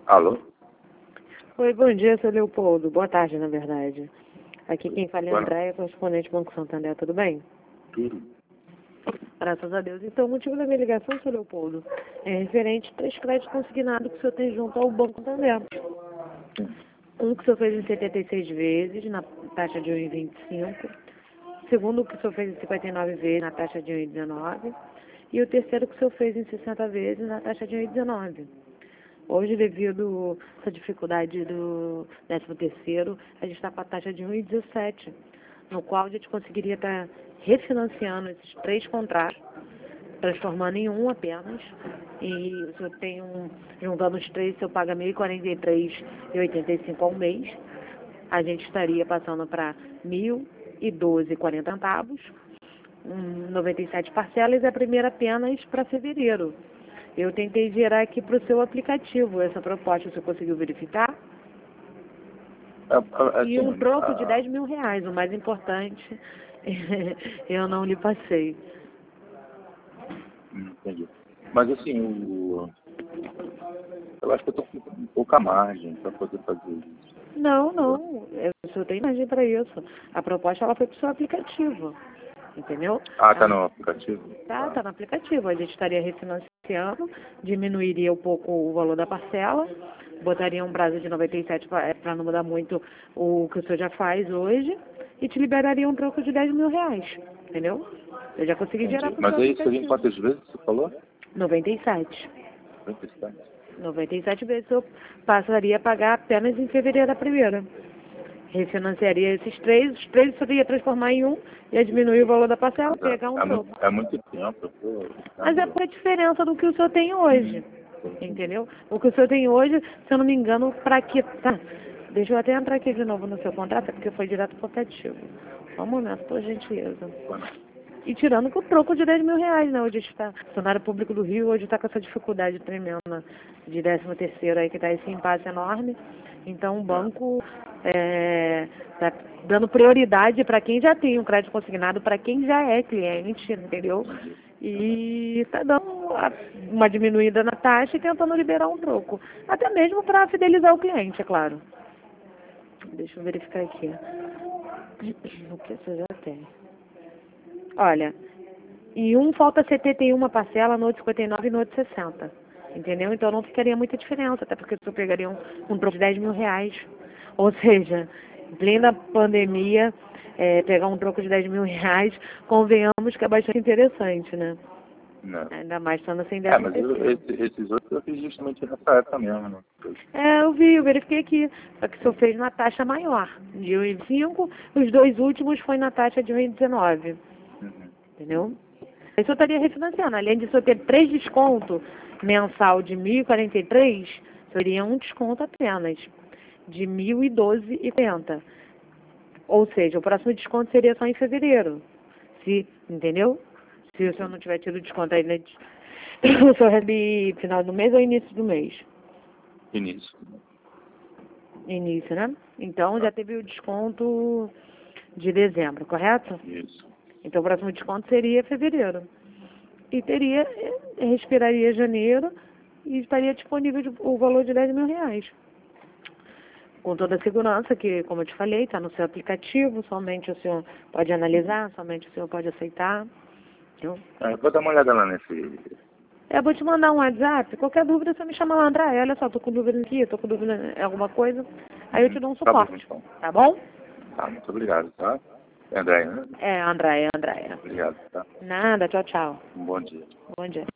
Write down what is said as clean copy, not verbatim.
Alô? Oi, bom dia, seu Leopoldo. Boa tarde, na verdade. Aqui quem fala é a Boa Andréia, correspondente Banco Santander, tudo bem? Tudo. Graças a Deus. Então, o motivo da minha ligação, seu Leopoldo, é referente a 3 créditos consignados que o senhor tem junto ao Banco Santander. Um que o senhor fez em 76 vezes, na taxa de 1,25. O segundo que o senhor fez em 59 vezes, na taxa de 1,19. E o terceiro que o senhor fez em 60 vezes, na taxa de 1,19. Hoje, devido a essa dificuldade do 13º, a gente está com a taxa de 1,17, no qual a gente conseguiria estar refinanciando esses 3 contratos, transformando em um apenas. E o senhor tem juntando os 3, o senhor paga R$ 1.043,85 ao mês. A gente estaria passando para R$ 1.012,40, 97 parcelas, e a primeira apenas para fevereiro. Eu tentei gerar aqui para o seu aplicativo essa proposta, você conseguiu verificar? E um troco de R$ 10.000, o mais importante, eu não lhe passei. Entendi. Mas assim, eu acho que eu estou com pouca margem para poder fazer isso. Não, o senhor tem margem para isso. A proposta ela foi para o seu aplicativo, entendeu? Ah, tá no aplicativo? Tá no aplicativo. A gente estaria refinanciando, diminuiria um pouco o valor da parcela, botaria um prazo de 97 para não mudar muito o que o senhor já faz hoje, e te liberaria um troco de R$ 10.000, entendeu? Eu já consegui gerar para o Mas seu aí seria em aplicativo. quantas vezes você falou? 97. 97. 97 vezes eu passaria a pagar apenas em fevereiro a primeira. Refinanciaria esses 3, os 3 eu ia transformar em um, ia diminuir o valor da parcela, pegar um troco. É muito tempo. Mas é por diferença do que o senhor tem hoje, entendeu? O que o senhor tem hoje, se eu não me engano, para que tá? Deixa eu até entrar aqui de novo no seu contrato, porque foi direto pro aplicativo. Só um momento, por gentileza. E tirando com o troco de R$ 10.000, né? Hoje está, o funcionário público do Rio hoje está com essa dificuldade tremenda de 13º aí, que está esse impasse enorme. Então o banco está dando prioridade para quem já tem um crédito consignado, para quem já é cliente, entendeu? E está dando uma diminuída na taxa e tentando liberar um troco. Até mesmo para fidelizar o cliente, é claro. Deixa eu verificar aqui. O que você já tem? Olha, em um falta 71 parcela, no outro 59 e no outro 60. Entendeu? Então não ficaria muita diferença, até porque eu pegaria um troco de R$ 10.000. Ou seja, em plena pandemia, pegar um troco de R$ 10.000, convenhamos que é bastante interessante, né? Não. Ainda mais estando sem Mas 13º. esses outros eu fiz justamente nessa época mesmo, né? Eu verifiquei aqui. Só que o senhor fez na taxa maior, de 1,5, os 2 últimos foi na taxa de 1,19. Entendeu? Aí o senhor estaria refinanciando. Além de o senhor ter 3 descontos mensal de 1.043, seria um desconto apenas de 1.012,40. Ou seja, o próximo desconto seria só em fevereiro. Entendeu? Se o senhor não tiver tido desconto aí, né? O senhor recebe final do mês ou início do mês? Início. Início, né? Então já teve o desconto de dezembro, correto? Isso. Então o próximo desconto seria fevereiro. E respiraria janeiro e estaria disponível o valor de R$ 10.000. Com toda a segurança, que, como eu te falei, está no seu aplicativo, somente o senhor pode analisar, somente o senhor pode aceitar. Entendeu? Eu vou dar uma olhada lá nesse... Eu vou te mandar um WhatsApp, qualquer dúvida você me chama lá, André, olha só, tô com dúvida aqui, tô com dúvida em alguma coisa, aí eu te dou um suporte, então. tá bom? Tá, muito obrigado, tá? É André, né? Andréia. Obrigado, tá? Nada, tchau, tchau. Um bom dia. Bom dia.